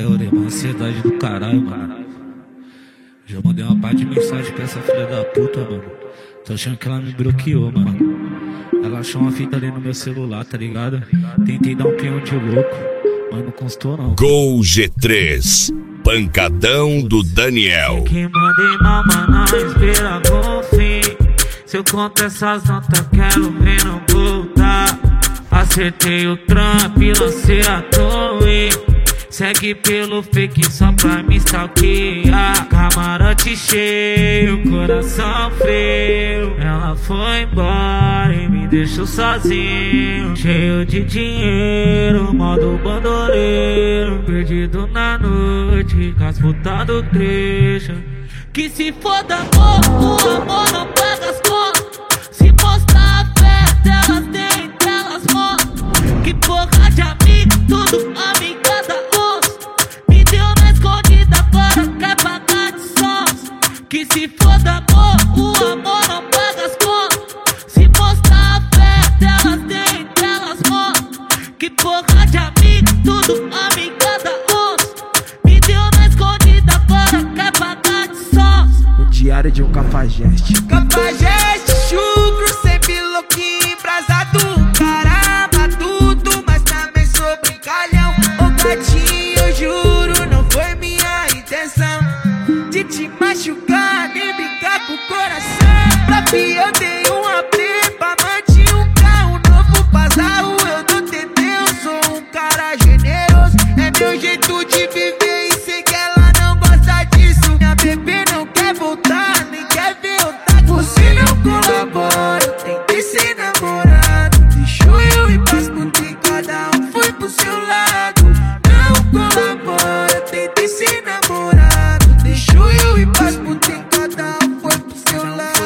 é uma ansiedade do caralho, mano. Já mandei uma parte de mensagem pra essa filha da puta, mano. Tô achando que ela me bloqueou, mano. Ela achou uma fita ali no meu celular, tá ligado? Tentei dar um peão de louco, mas não constou não. Gol G3, pancadão do Daniel. Que mandei mamar na espera com fim. Se eu conto essas notas, quero ver não voltar. Acertei o trampo e lancei a torre. Segue pelo fake só pra me stalkear. Camarote cheio, coração frio. Ela foi embora e me deixou sozinho. Cheio de dinheiro, modo bandoleiro. Perdido na noite, com as putas do trecho. Que se foda amor, o amor não paga as contas. Se mostrar a fé delas, dentro delas mostram. Que porra de amigo, tudo amigada osso. Me deu na escondida, agora quer pagar de sócio. Que se foda amor, o amor não paga as contas. Se mostrar a fé delas, dentro delas mostram. Que porra de amigo, tudo amigada osso. Me deu na escondida, agora quer pagar de sócio. Diário de um cafajeste. Cafajeste, chucro, sempre louquinho, embrasado. Caramba, tudo, mas também sou brincalhão. Ô gatinho, eu juro, não foi minha intenção de te machucar, nem brincar com o coração. Pra mim eu dei uma pepa, mantive um carro novo bazarro. Eu dou TT, eu sou um cara generoso. É meu jeito de viver e sei que ela não gosta disso. Minha bebê não quer voltar, nem quer ver eu tá. Você não colabora, eu tentei ser namorado. Deixou eu ir pras putas e cada um foi pro seu lado. Não colabora, eu tentei ser namorado. Deixou eu ir pras putas e cada um foi pro seu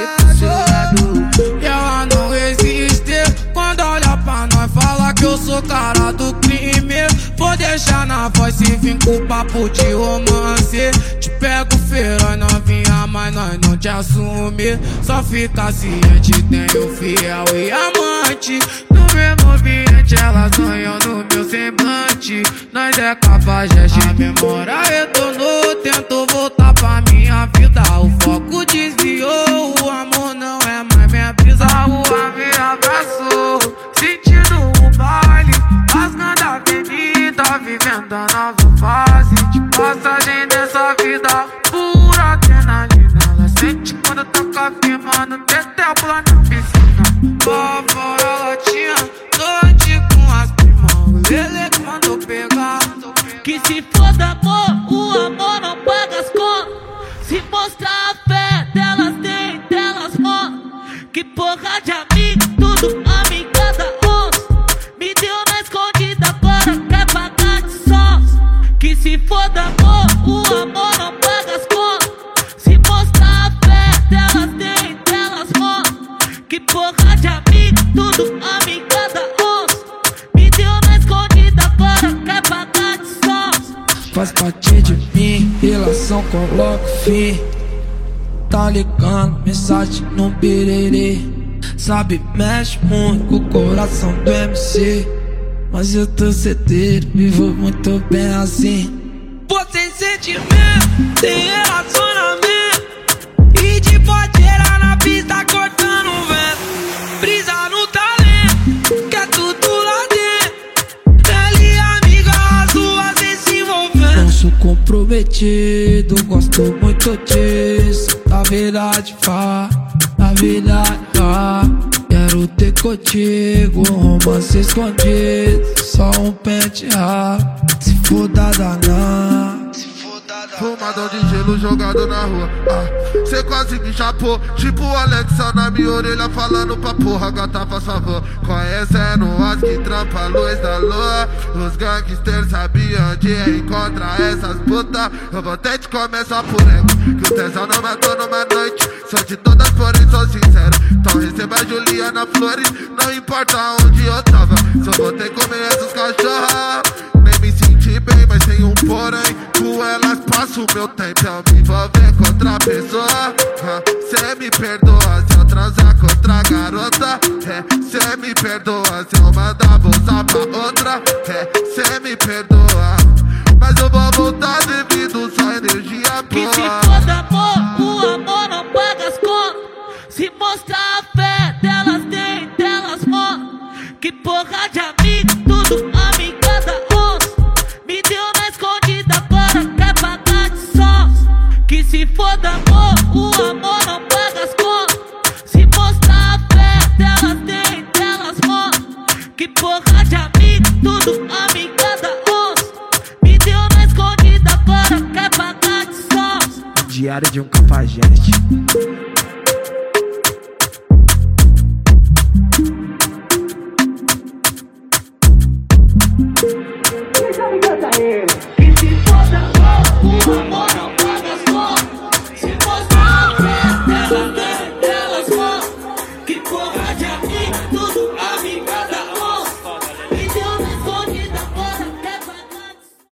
lado. E ela não resiste quando olha pra nós, fala que eu sou cara do crime. Vou deixar na voz e vim com papo de romance. Te pego feroz novinha, mas nós não te assume. Só fica ciente, tenho fiel e amante. No mesmo ambiente ela sonhou no meu semblante. Nós é cafajeste, a memória retornou. Tento voltar pra minha vida, o foco desviou. O amor não é mais minha brisa, a rua me abraçou. Sentindo o baile, rasgando a avenida, vivendo a nova fase de passagem dessa vida. Pura adrenalina, ela sente quando toca firmando. Até pula na piscina, lá fora ela tinha noite com as primas. O Lele que mandou pegar. Que se foda amor, o amor não paga as contas. Se mostrar a fé delas, dentro delas mostram. Que porra de amigo, tudo amigada osso. Me deu na escondida, agora quer pagar de sócio. Que se foda amor, o amor não paga as contas. Se mostrar a fé delas, dentro delas mostram. Que porra de amigo, tudo amigada osso. Me deu na escondida, agora quer pagar de sócio. Faz parte de mim, relação coloco fim. Tá ligando, mensagem no birerê. Sabe, mexe muito com o coração do MC. Mas eu tô certeiro, vivo muito bem assim. Pô, sem sentimento, sem relacionamento. E de podeira na pista cortando o vento. Brisa no talento, que é tudo lá dentro. Ela e amiga, as duas vêm se envolvendo. Não sou comprometido, gosto muito disso. Na verdade, na verdade, quero ter contigo um romance escondido. Só um pente raro, se for danar. Fumadão de gelo jogado na rua. Cê quase me chapou, tipo o Alexa na minha orelha falando pra porra, gata faz favor. Conhecendo as que trampa a luz da lua. Os gangsters sabiam onde encontrar essas putas. Eu vou até te começar por ego, que o tesão não matou numa noite. Sou de todas, porém sou sincero. Então receba a Juliana Flores, não importa onde eu tava. Só vou ter que comer essas cachorras. Nem me senti bem, mas tem um porém. Com elas passo o meu tempo, eu me envolver com outra pessoa. Cê me perdoa se eu transar com outra garota. Cê me perdoa se eu mandar bolsa pra outra. Cê me perdoa. mas eu vou voltar devido só energia boa. Que se foda amor, o amor não paga as contas. Se mostrar a fé delas tem, delas mostram. Que porra de amigo, tudo amiga da onça. Me deu na escondida, agora quer pagar de sons. Que se foda amor, o amor não paga as contas. Se mostrar a fé delas tem, delas mostram. Que porra de amigo, tudo amiga da onça. Me deu na escondida, agora quer pagar de sons. Diário de um cafajeste. Que se foda amor, o amor não paga as contas. Se mostrar a fé delas tem, delas mostram. Que porra de amigo, tudo amiga da onça. Me deu